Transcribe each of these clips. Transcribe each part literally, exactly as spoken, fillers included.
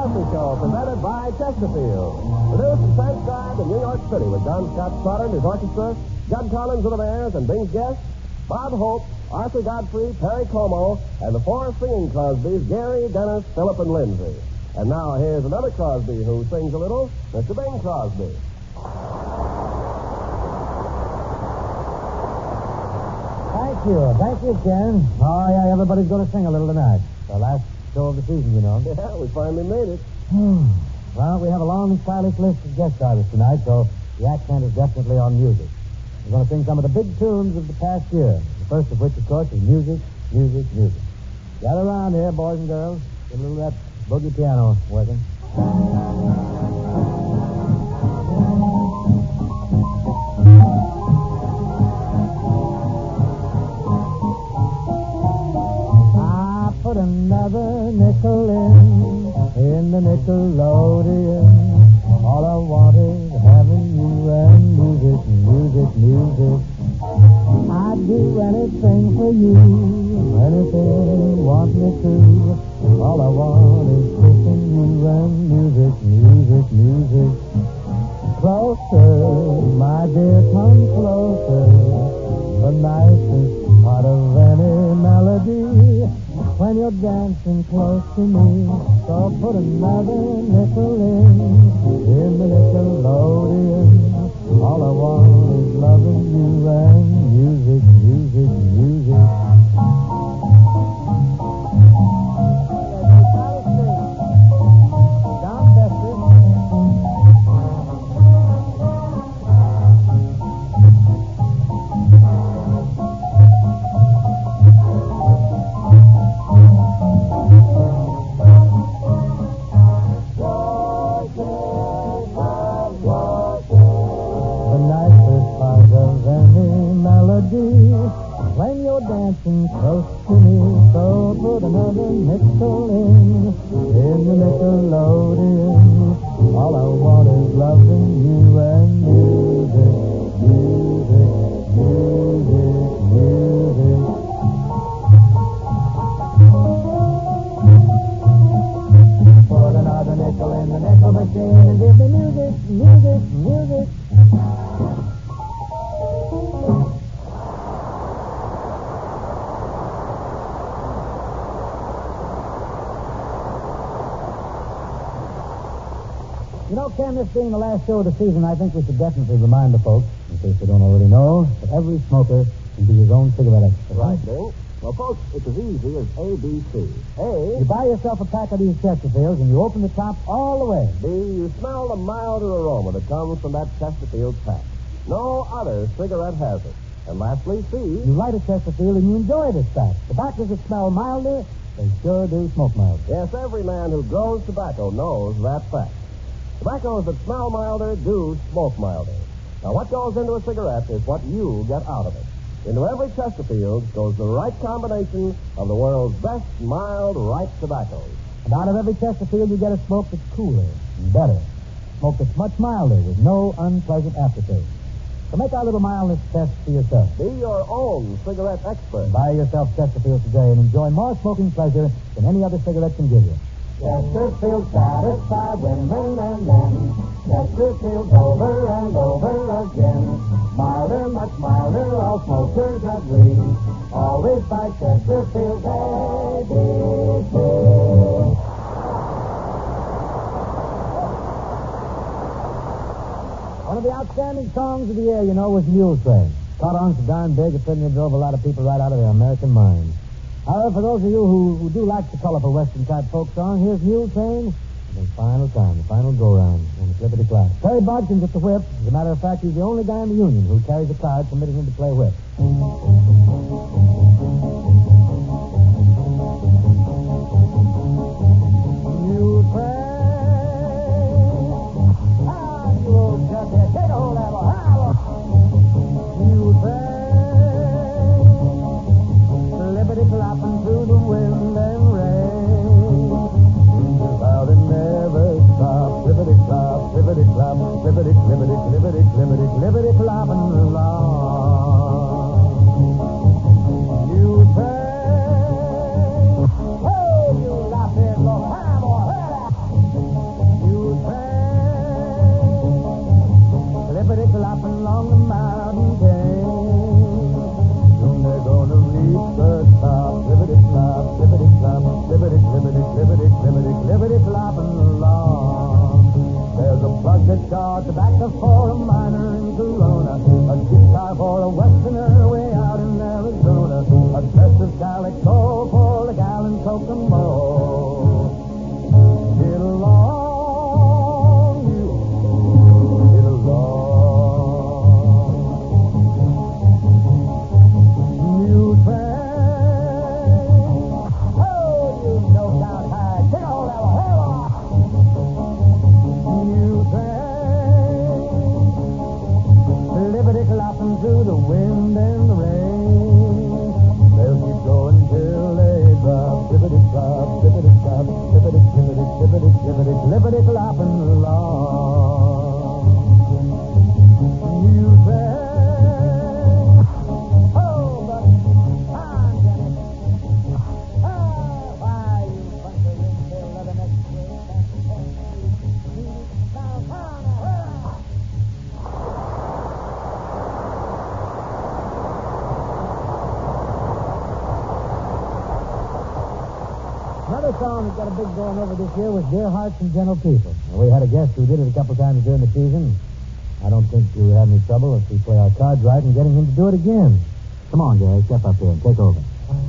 Crosby Show, presented by Chesterfield. Produced and transcribed in New York City with John Scott Stoddard and his orchestra, Judd Collins of the Bears and Bing's guests, Bob Hope, Arthur Godfrey, Perry Como, and the four singing Crosbys, Gary, Dennis, Philip, and Lindsay. And now here's another Crosby who sings a little, Mister Bing Crosby. Thank you. Thank you, Ken. Oh, yeah, everybody's going to sing a little tonight. The last show of the season, you know. Yeah, we finally made it. Well, we have a long and stylish list of guest artists tonight, so the accent is definitely on music. We're going to sing some of the big tunes of the past year. The first of which, of course, is music, music, music. Gather around here, boys and girls. Get a little of that boogie piano working. I put another nickel in, in the Nickelodeon. All I wanted having you and music, music, music. I'd do anything for you, anything you want me to. All I want is kissing you and music, music, music. Closer, my dear, come closer. The nicest part of any melody. When you're dancing close to me, so put another nickel in, in the Nickelodeon. All I want is loving you and music, music, music. Down, Bester. When you're dancing close to me, so put another nickel in, in the Nickelodeon. All I want is loving you and music, music, music, music. Put another nickel in the nickel machine and give me music, music, music. You know, Ken, this being the last show of the season, I think we should definitely remind the folks, in case they don't already know, that every smoker can be his own cigarette expert. Right, Bing. Well, folks, it's as easy as A, B, C. A, you buy yourself a pack of these Chesterfields and you open the top all the way. B, you smell the milder aroma that comes from that Chesterfield pack. No other cigarette has it. And lastly, C, you light a Chesterfield and you enjoy this pack. Tobaccos that smell milder, they sure do smoke milder. Yes, every man who grows tobacco knows that fact. Tobaccos that smell milder do smoke milder. Now, what goes into a cigarette is what you get out of it. Into every Chesterfield goes the right combination of the world's best mild, ripe tobaccos. And out of every Chesterfield, you get a smoke that's cooler and better. Smoke that's much milder with no unpleasant aftertaste. So make our little mildness test for yourself. Be your own cigarette expert. Buy yourself Chesterfield today and enjoy more smoking pleasure than any other cigarette can give you. Chesterfield satisfied women and men. Chesterfield over and over again. Milder, much milder, all smokers agree. Always buy Chesterfield A B C. One of the outstanding songs of the year, you know, was Mule Train. Caught on so darn big, it certainly drove a lot of people right out of their American minds. However, for those of you who, who do like the colorful Western-type folk song, here's Mule Train, and the final time, the final go-round on the Clippity Cloud. Terry Bodkins at the whip. As a matter of fact, he's the only guy in the union who carries a card permitting him to play whip. Mule Train. Ah, you old jughead. Take a hold of that one. Mule Train. Flopping through the wind and rain. About it never stop. Clippity clop, clippity clop, clippity, clippity, clippity, clippity, clippity, clopping along. calico for the gal in Kokomo. Get along, you, get along. You think, oh, you no doubt high. Take a hold of her, hair off. You think, liberty-clopping through the wind and the rain. They'll keep going till they drop. Zippity-clop, zippity-clop, zippity-zippity, zippity-zippity, lippity-clopping along. You think, oh, but time, Jenny. Ah, why, you bunch of ring-tail leatherneck squares, that's the point. Now, come on, hurry. Another song that got a big going over this year was Dear Hearts and Gentle People. Well, we had a guest who did it a couple times during the season. I don't think we would have any trouble if we play our cards right in getting him to do it again. Come on, Gary, step up here and take over.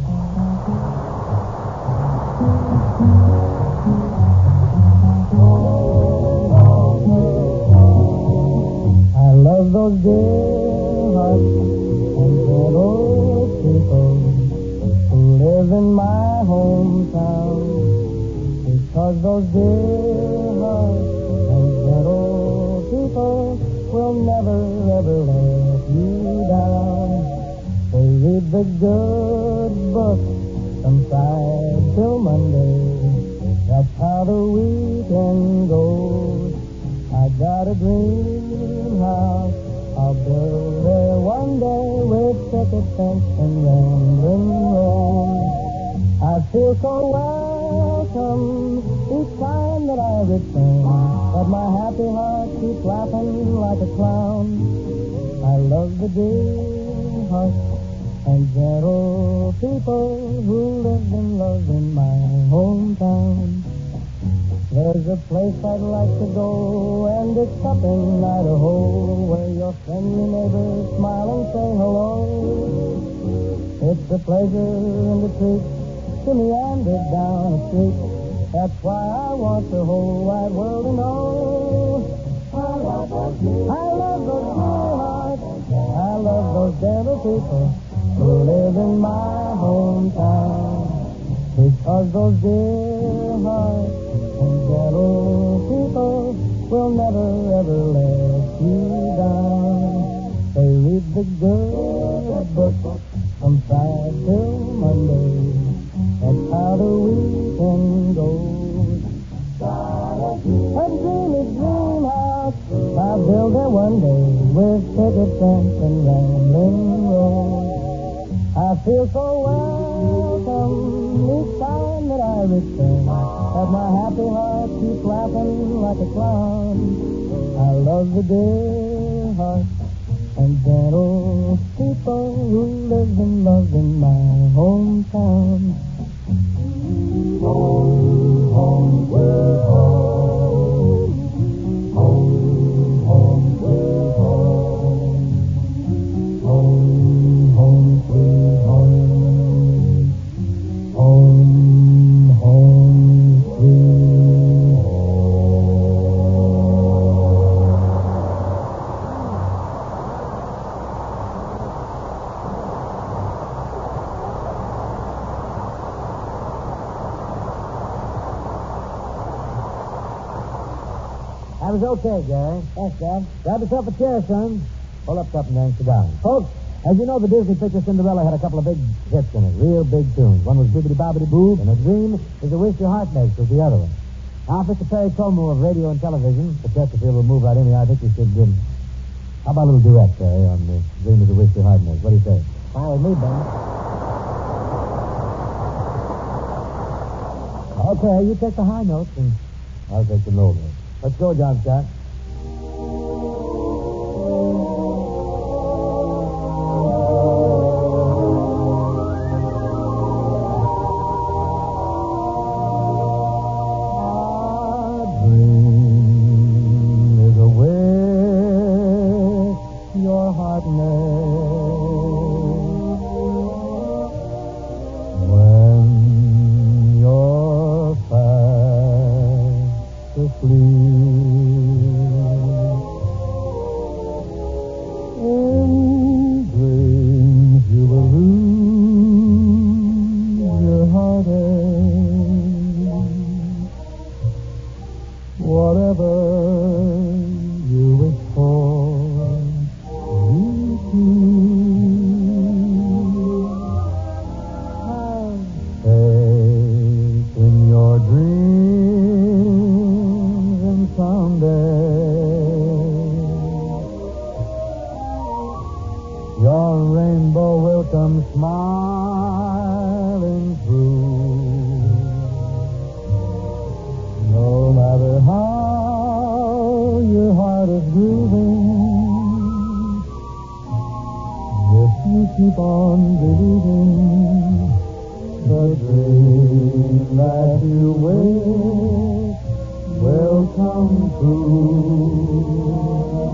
I love those dear hearts and gentle people who live in my hometown, because those dear hearts and gentle people will never, ever let you down. They read the good book from Friday till Monday. That's how the weekend goes. I got a dream house I'll build there one day with picket fence and rambling rose. I feel so welcome each time that I return, but my happy heart keeps laughing like a clown. I love the dear hearts and gentle people who live and love in my hometown. There's a place I'd like to go, and it's up in Idaho, where your friendly neighbors smile and say hello. It's a pleasure and a treat to meander down a street. That's why I want the whole wide world to know. I love those dear hearts. I love those gentle people who live in my hometown. Because those dear hearts and gentle people will never, ever let you down. They read the good book from Friday till Monday. That's how the weekend goes. A dreamy dream house I'll build there one day with picket fence and rambling road. I feel so welcome each time that I return, that my happy heart keeps laughing like a clown. I love the dear hearts and gentle people who live and love in my hometown. Home, home, sweet home. Home, home, sweet home. Home, home, sweet home. Home, home, sweet That was okay, Gary. Thanks, Dad. Grab yourself a chair, son. Pull up, Captain Dan, sit down. Folks, as you know, the Disney picture Cinderella had a couple of big hits in it, real big tunes. One was Bibbidi Bobbidi Boo, and A Dream is a Wish Your Heart Makes was the other one. Now, Mister Perry Como of radio and television, the Chesterfield will move right in here. I think we should, um, how about a little duet, Perry, on the Dream is a Wish Your Heart Makes? What do you say? Fine with me, Ben. Okay, you take the high notes, and I'll take the low notes. Let's go, John Scott. dream that you wish will come true.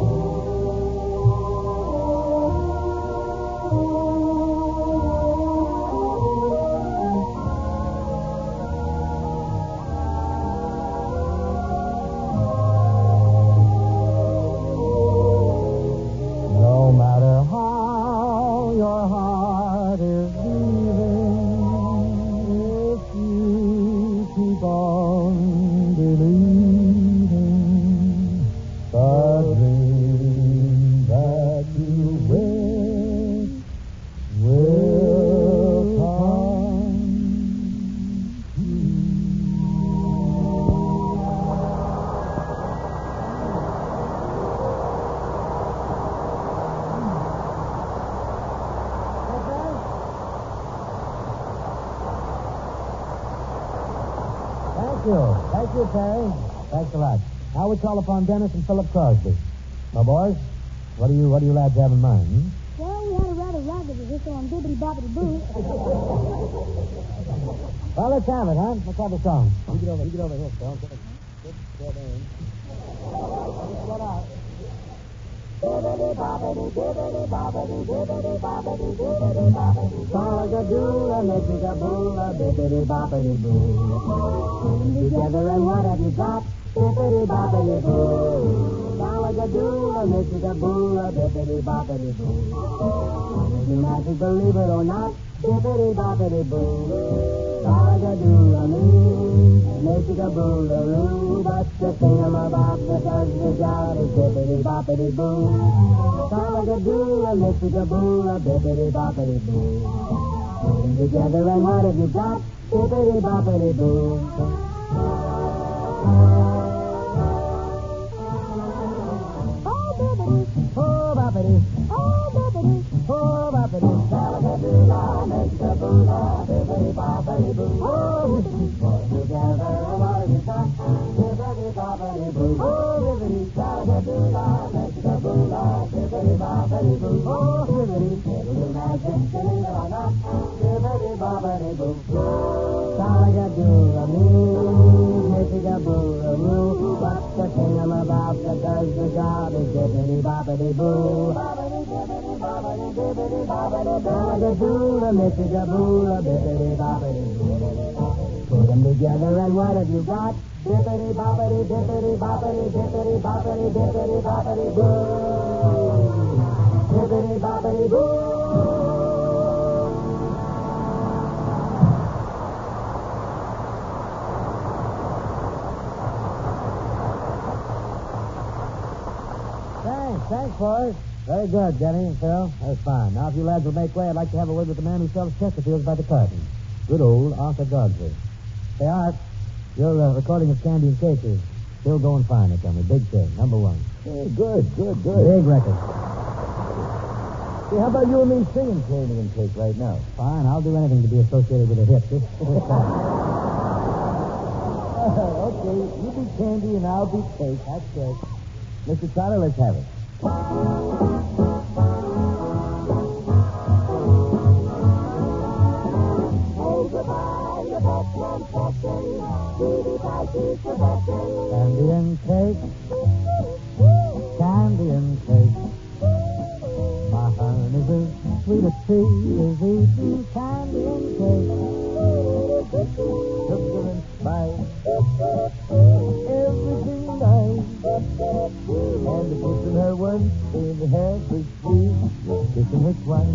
No matter how your heart is grieving, if you keep on believing the dream that you wish will come true. Thank you. Thank you, Terry. Thanks a lot. Now we call upon Dennis and Philip Crosby. Now, boys, what do you what do you lads have in mind? Hmm? Well, we had a rather raggedy whistle on Bibbidi Bobbidi Boo. Well, let's have it, huh? Let's have a song. You get over, you get over here, Phil. Get, get, get in. Get out. Bibbidi bobbidi, bibbidi bobbidi, bibbidi bobbidi, bibbidi bobbidi. Saladadoola, mickey-da-boola, bibbidi bobbidi boo. Put them together and what have you got? Bibbidi bobbidi boo. Saladadoola, mickey-da-boola, bibbidi bobbidi boo. If you magic, believe it or not, bibbidi bobbidi boo. Saladadoola, me, mickey-da-boola-roo. But the thingamabob that does the job is bibbidi bobbidi boo. Saladadoola, mickey-da-boola, bibbidi bobbidi boo. Put them together and what have you got? Bibbidi bobbidi boo. Oh, Bibbidi. Oh, boppity. Oh, Bibbidi. Oh, boppity. Saladadoola, mickey-da-boola, bibbidi bobbidi boo. Oh, Put together and what have you got? Bibbidi bobbidi boo. oh, bibbidi. Saladadoola, mickey-da-boola, bibbidi bobbidi boo. Oh, bibbidi. It'll do magic, believe it or not, bibbidi bobbidi boo. Saladadoola, me, mickey-da-boola-roo. But the thingamabob that does the job is bibbidi-bobbidi-boo. Saladadoola, mickey-da-boola, bibbidi-bobbidi-boo. Put them together and what have you got? Bibbidi-bobbidi, bibbidi-bobbidi, bibbidi-bobbidi, bibbidi-bobbidi-boo. Bibbidi-bobbidi-boo. Thanks, thanks, boys. Very good, Denny and Phil. That's fine. Now, if you lads will make way, I'd like to have a word with the man who sells Chesterfields by the carton. Good old Arthur Godfrey. Say, Art, your uh, recording of Candy and Cake is still going fine, they tell me. Big thing, number one. Hey, good, good, good. Big record. Hey, how about you and me singing Candy and Cake right now? Fine, I'll do anything to be associated with a hit. This, this time. Okay, you be Candy and I'll be Cake. That's good. Mister Tyler, let's have it. Candy and Cake. Candy and Cake. My honey's as sweet a treat as eating candy and cake. Sugar and spice. Everything nice. And the kiss in her once in every sweet. Kissing her twice.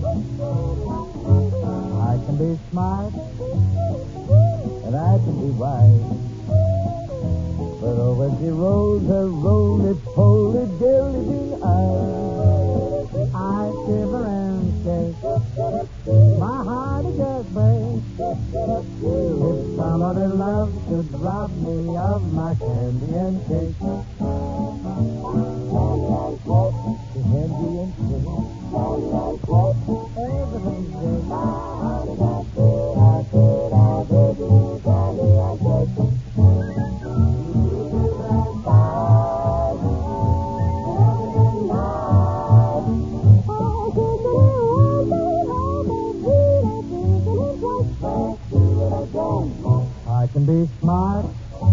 I can be smart. And I can be wise. But oh, when she rolls her roly-poly jelly-bean eyes, I shiver and shake. My heart is just break. If somebody loves to rob me of my candy and cake. Candy and cake. Everything's great. I could have it, candy and cake. can be smart.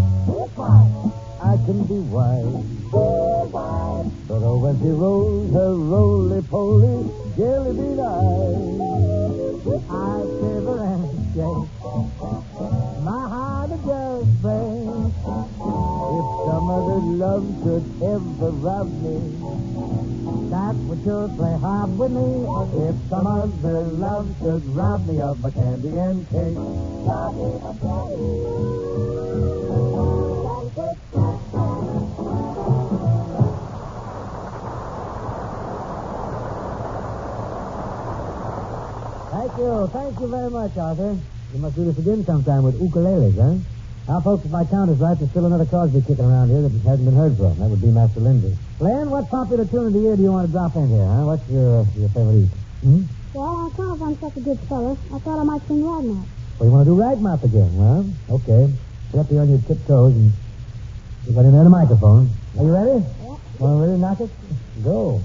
I can be wise. But oh, when she rolls her roly-poly jelly bean eyes, I shiver and shake. My heart just breaks. If some other love should ever rob me, that would sure play hard with me. If some other love should rob me of my candy and cake. Rob me of candy. Thank you. Thank you very much, Arthur. You must do this again sometime with ukuleles, huh? Now, folks, if my count is right, there's still another Crosby kicking around here that hasn't been heard from. That would be Master Lindsay. Len, what popular tune of the year do you want to drop in here, huh? What's your your favorite? Hmm? Well, on account of I'm such a good fellow, I thought I might sing Ragmouth. Well, you want to do Ragmouth again? Well, okay. Get up here on your tiptoes and get right in there the microphone. Are you ready? Yeah. Want to really knock it? Go.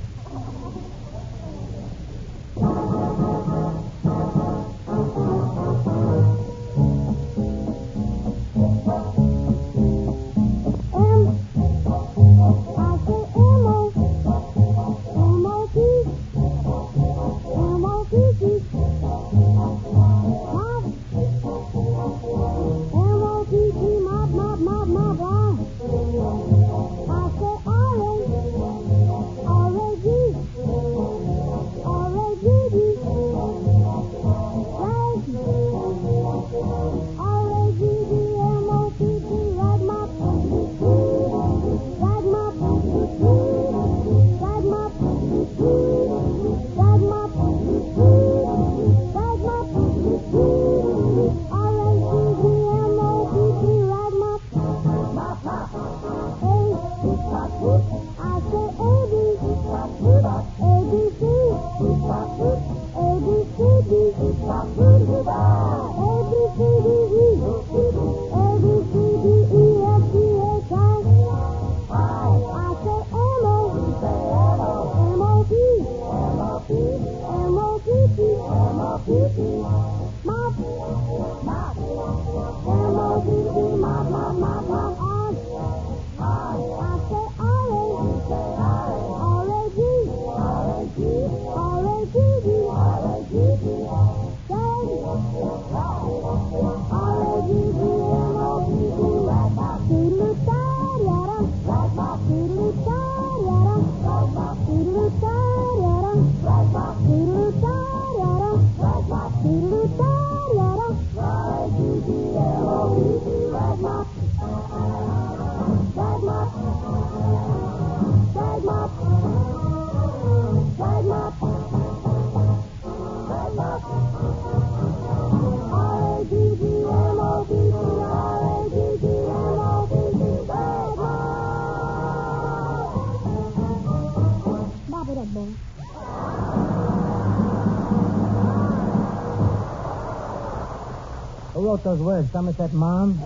Who wrote those words? Somerset Maugham?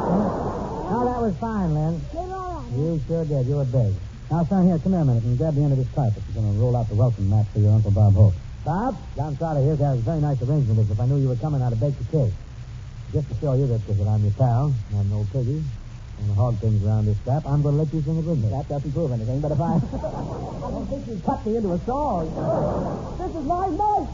No, that was fine, Len. You're all right. You sure did. You were big. Now, son, here, come here a minute and grab the end of this carpet. We're going to roll out the welcome mat for your Uncle Bob Hope. Bob, John Trotter here has a very nice arrangement. As if I knew you were coming, I'd have baked a cake. Just to show you that, because I'm your pal, I'm an old piggy, and the hog things around this strap, I'm going to let you sing it with me. That doesn't prove anything, but if I... I don't think you cut me into a song. This is my night.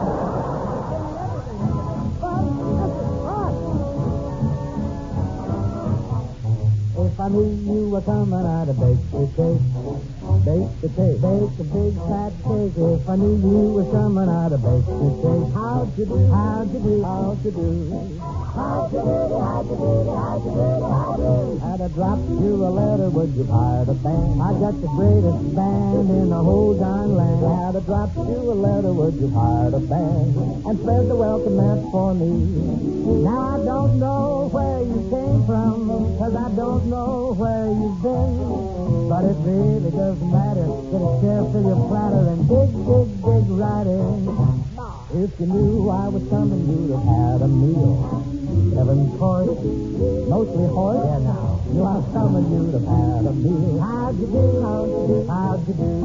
If I knew you were coming, I'd have baked a cake. Bake the cake. Bake a big fat cake. If I knew you were coming, I'd have baked a cake. How'd you do? How'd you do? How'd you do? How'd you do? How'd you do? How'd you do? How'd you do? Had I dropped you a letter, would you hire a band? I got the greatest band in the whole darn land. Had I dropped you a letter, would you hire a band? And spread the welcome mat for me. Now I don't know where you came from, cause I don't know where you've been. But it really doesn't matter. Get a chair, fill your platter, and dig, dig, dig right in. If you knew I was coming, you'd have had a meal. Seven course, mostly horse. Yeah, now. Knew I was coming, you'd have had a meal. How'd you do? How'd you do? How'd you do?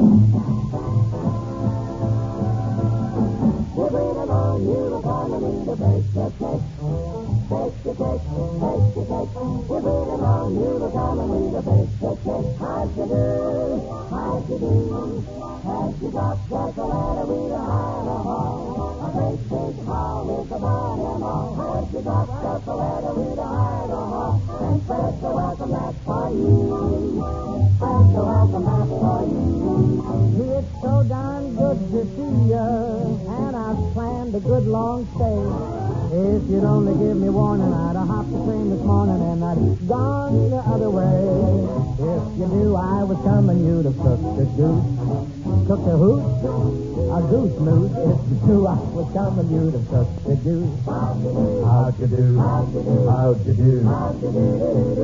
We're bringing on you, we're calling you to bake the cake. Bake the cake, bake the cake. smoke. We're bringing on you the come and read a big picnic. How'd you do? How'd you do? Had you got just a ladder with a high and a hall? A great big hall with the barn and all. Had you got just a ladder with a high and a hall? And special welcome that's for you. Special welcome that's for you. It's so darn good to see you, and I've planned a good long stay. If you'd only give me warning, I'd have hopped the train this morning and I'd have gone the other way. If you knew I was coming, you'd have cooked a goose. Cooked a who? A goose moose. If you knew I was coming, you'd have cooked a goose. How'd you do? How'd you do? How'd you do? How'd you do?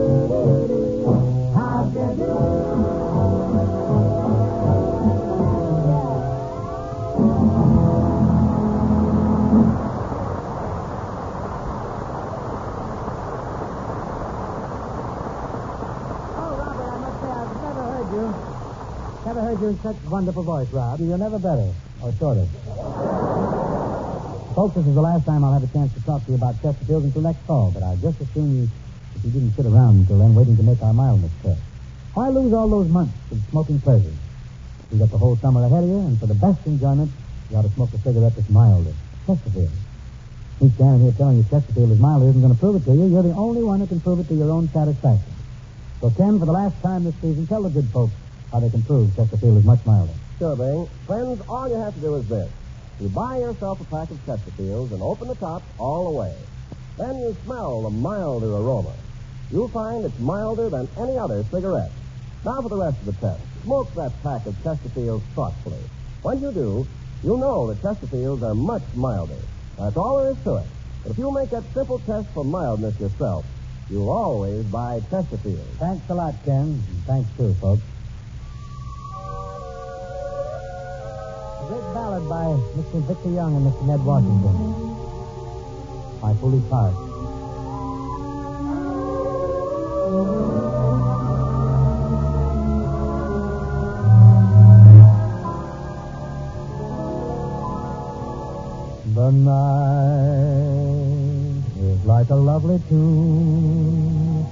How'd you do? Never heard you in such wonderful voice, Rob. You're never better, or sort of. Folks, this is the last time I'll have a chance to talk to you about Chesterfield until next fall, but I'd just as soon you, if you didn't sit around until then waiting to make our mildness test. Why lose all those months of smoking pleasures? You've got the whole summer ahead of you, and for the best enjoyment, you ought to smoke a cigarette that's milder. Chesterfield. Me standing here telling you Chesterfield is milder isn't going to prove it to you. You're the only one who can prove it to your own satisfaction. So, Ken, for the last time this season, tell the good folks how they can prove Chesterfield is much milder. Sure, Bing. Friends, all you have to do is this. You buy yourself a pack of Chesterfields and open the top all the way. Then you smell the milder aroma. You'll find it's milder than any other cigarette. Now for the rest of the test. Smoke that pack of Chesterfields thoughtfully. When you do, you'll know that Chesterfields are much milder. That's all there is to it. But if you'll make that simple test for mildness yourself, you'll always buy Chesterfields. Thanks a lot, Ken. And thanks, too, folks. A great ballad by Mister Victor Young and Mister Ned Washington. My Foolish Heart. The night is like a lovely tune.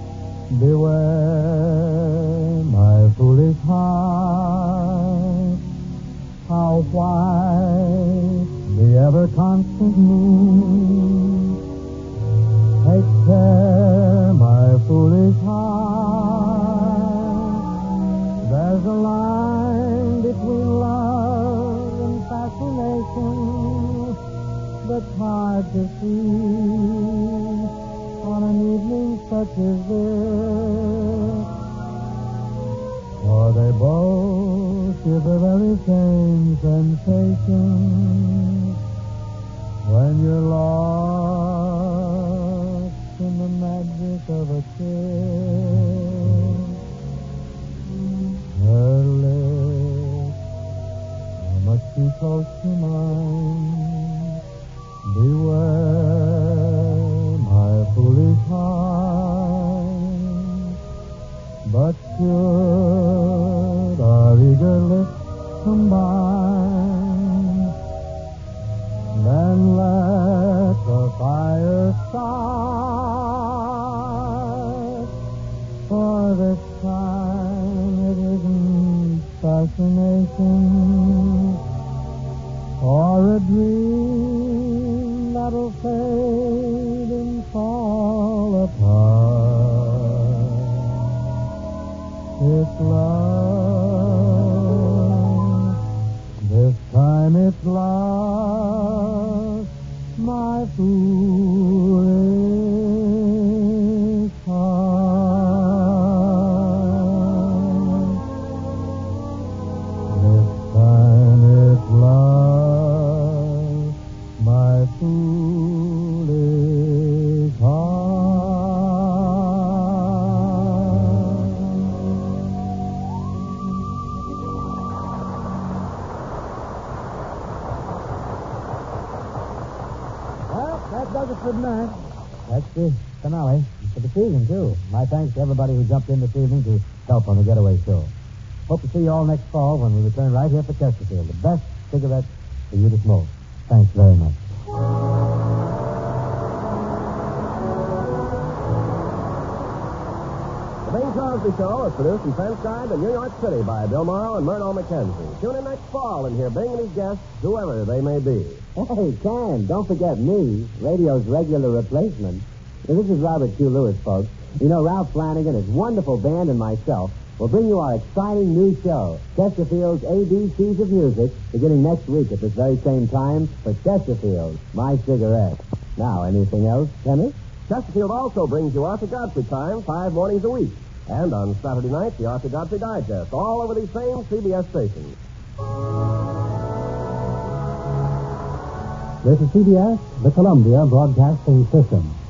Beware, my foolish heart. How white the ever-constant moon. Take care, my foolish heart. There's a line between love and fascination that's hard to see on an evening such as this. For they both give the very same sensation when you're lost in the magic of a kiss. Her lips are much too close to mine. Beware, my foolish heart. But should our eager lips combine, then let the fire start. For this time it isn't fascination or a dream that'll fade and fall apart. It's love. This time it's love, my foolish heart. This time it's love, my foolish heart. Well, that does it for tonight. That's the finale for the season, too. My thanks to everybody who jumped in this evening to help on the Getaway Show. Hope to see you all next fall when we return right here for Chesterfield, the best cigarettes for you to smoke. Thanks very much. Cosby Show is produced and transcribed in New York City by Bill Morrow and Murdo McKenzie. Tune in next fall and hear Bing and his guests, whoever they may be. Hey, Ken, don't forget me, radio's regular replacement. Now, this is Robert Q. Lewis, folks. You know, Ralph Flanagan, his wonderful band, and myself will bring you our exciting new show, Chesterfield's A B Cs of Music, beginning next week at this very same time for Chesterfield, My Cigarette. Now, anything else, Kenny? Chesterfield also brings you Arthur Godfrey Time five mornings a week. And on Saturday night, the Arthur Godfrey Digest, all over these same C B S stations. This is C B S, the Columbia Broadcasting System.